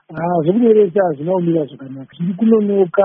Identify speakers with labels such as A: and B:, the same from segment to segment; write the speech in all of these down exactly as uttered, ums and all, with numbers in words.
A: Ah, zvokunyoresa zvinoumira zvakanaka. Zviri kunonoka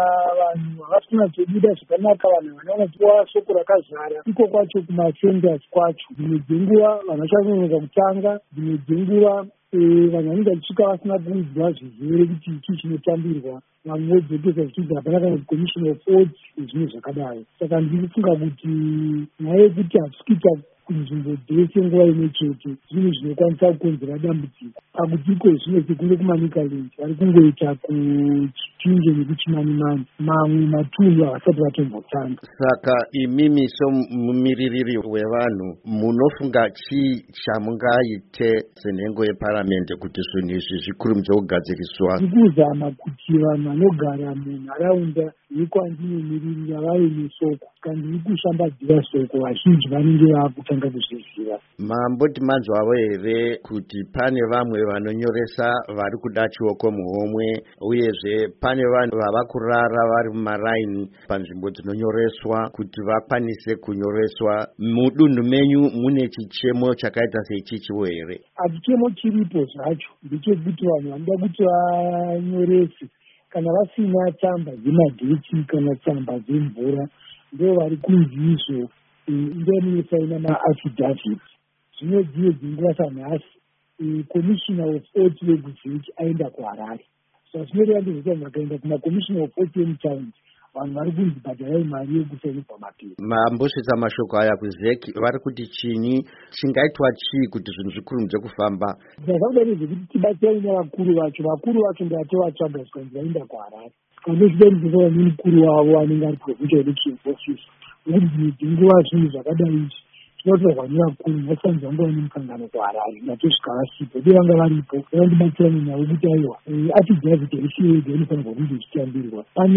A: vanhu havasina kubuda zvakanaka, vanhu vanoona kuwa soko rakazara iko kwacho kumasenders kwacho. Dzimwe dzenguva vanhu vachanonoka kutanga, dzimwe dzenguva vanhu vanenge vachisvika vasina kuudzwa zvirwere kuti ichi chinotambirwa, vamwe vodzokesa zvichibva hapana kana commission of odds nezvimwe zvakadaro. Saka ndiri kufunga kuti nyaya yekuti hatisikuita kunzvimbo dzese nguva imwe chete zvinhu zvinokwanisa kukonzera dambudziko. Pakuti iko zvino sekunge kumaNicaland vari kungoita kuchipinge nekuchimanimani, mamwe matunhu havasati vatombotanga.
B: Saka imimi somumiririri wevanhu munofunga chii chamungaite senhengo yeparamende kuti zvinhu izvi zvikurumidze kugadziriswa?
A: Ndikuzama kuti vanhu vanogara munharaunda yekwandinomirira vave nesoko, kandi ndiri kushambadzira soko vazhinji vanenge vaakutanga kuzviziva.
B: Mamboti manzwawo here kuti pane vamwe vanonyoresa vari kuda chioko muhomwe, uyezve pane vanhu vava kurara vari mumaraini panzvimbo dzinonyoreswa kuti vakwanise kunyoreswa? Mudunhu menyu mune chichemo chakaita seichichiwo here?
A: Chichemo chiripo zvacho ndechekuti vanhu vanoda kuti vanyorese kana vasina tsamba dzemagetsi kana tsamba dzemvura ndo vari kunzi izvo ndo munosaina maaffidavit. Zvino dziye dzinguva sanhasi commissioner of odds weguzeki aenda kuHarare. Saka zvinoreva ndezvekuti vakaenda kumacommissioner of odds emutaundi vanhu vari kunzi bhadharai mari yekusainirwa mapepa.
B: Mambosvitsa mashoko aya kuzeki vari kuti chinyi chingaitwa chii kuti zvinhu zvikurumidze kufamba?
A: Zvakabuda nezvekuti tibatsirane navakuru vacho. Vakuru vacho ndovatavatsvaga zvikanzi vaenda kuHarare. Kandochida ndizova nemukuru wavo anenge ari provincial election office. Nokuti dzimwe dzenguva zvinhu zvakadai izvi zvinotorwa nevakuru. Ngatisanzi vanga vane mukangano kuHarare ngatosvika vasipo dei vanga varipo vandibatsirane navo kuti aiwa affidavit yesiyega inofanirwa kunge ichitambirwa. Pane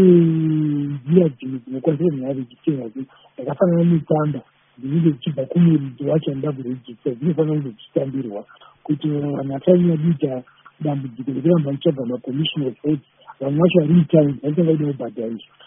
A: nzira dzimwe dzinokwanisa kuti nhave dzichitenga dzakafanana netsamba dzinenge dzichibva kumuridzi wacho anoda kurejista dzinofanira kunge dzichitambirwa kuti vanhu vasanyanya kuita dambudziko rekuramba vachitsvaga macommission of odds. Vamwe vacho vari mutaundi vanotanga kuda kubhadharisa.